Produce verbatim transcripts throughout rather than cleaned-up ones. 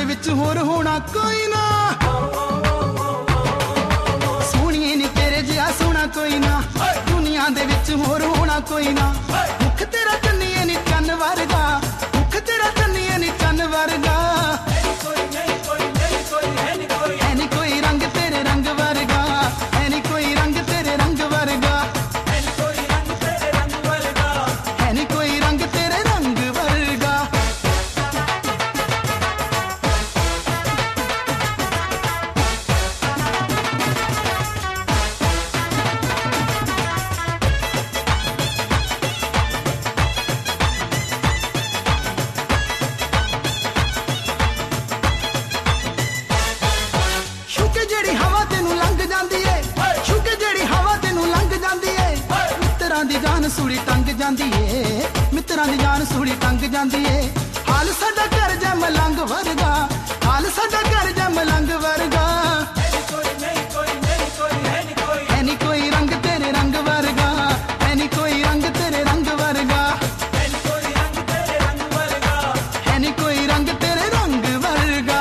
विच होर होना कोई ना, सोहणीए नी तेरे जिहा सोहना कोई ना, दुनिया दे विच होर होना कोई ना। मुख तेरा चन्नीए नी चन्न वर्गा, मुख तेरा चन्नीए नी चन्न वर्गा, है नी कोई रंग तेरे रंग वर्गा, है नी कोई रंग तेरे रंग वर्गा, है नी कोई रंग तेरे रंग वर्गा, है नी कोई रंग तेरे रंग वर्गा। शुके जेड़ी हवा तेनू लंघ जांदी है, शुके जेड़ी हवा तेनू लंघ जांदी है, मित्रां दी जान सूली टंग जांदी है, मित्रां दी जान सूली टंग जांदी है। हाल साडा कर जा मलंग वर्गा, हाल साडा कर जा मलंग वर्गा, है नी कोई रंग तेरे रंग वर्गा, है नी कोई रंग तेरे रंग वर्गा, है नी कोई रंग तेरे रंग वर्गा, है नी कोई रंग तेरे रंग वर्गा।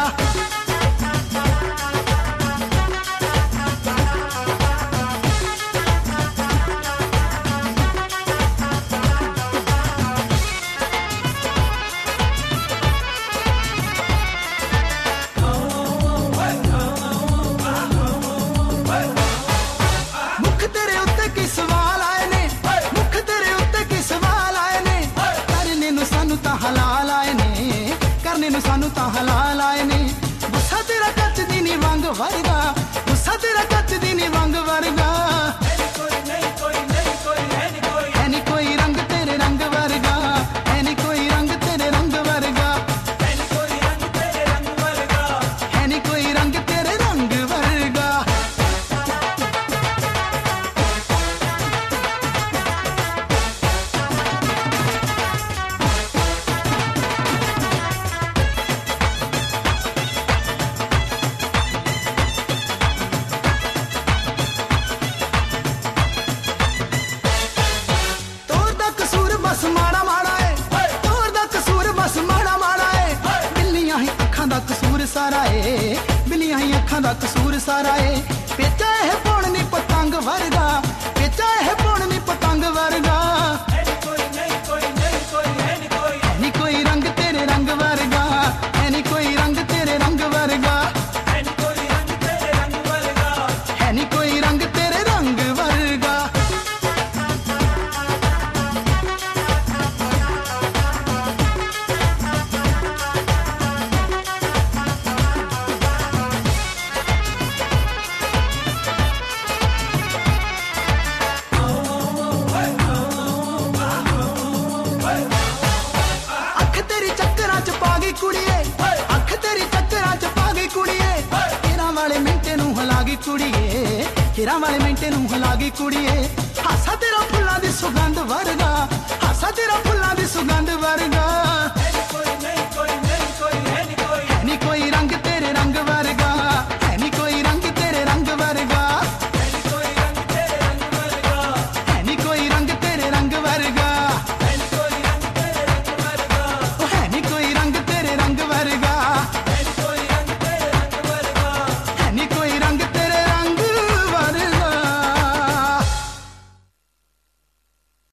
मुख तेरे उत्ते की सवाल आए ने, मुख तेरे उत्ते की सवाल आए ने, करने नू सानू तां हलाल आए ने, करने नू सानू तां हलाल आए ने। गुस्सा तेरा कच दी नी वंग वर्गा, गुस्सा तेरा कच दी नी वंग वर्गा, है नी कोई रंग तेरे रंग वर्गा, है नी कोई रंग तेरे रंग वर्गा, है नी कोई रंग तेरे रंग वर्गा, है नी कोई रंग तेरे रंग वर्गा। तोर दा कसूर बस माड़ा माड़ा है, तोर दा कसूर बस माड़ा माड़ा है, बिल्लियां ही अखां दा कसूर सारा है, बिल्लियां ही अखां दा कसूर सारा है। पेचा है पौड़नी पतंग वर्गा, पेचा है पौड़नी पतंग वर्गा, है नी कोई रंग तेरे रंग वर्गा, है नी कोई रंग तेरे रंग वर्गा, है नी कोई रंग तेरे रंग वर्गा, है नी कोई रंग तेरे रंग वर्गा। अख तेरी चक्करां च पा गई कुड़िए, अख तेरी चक्करां च पा गई कुड़िए, हिरां वाले मिंटे नू हिला गई कुड़िए, हिरां वाले मिंटे नू हिला गई कुड़िए। हासा तेरा फुल्लां दी सुगंध वर्गा, हासा तेरा फुल्लां दी सुगंध वर्गा,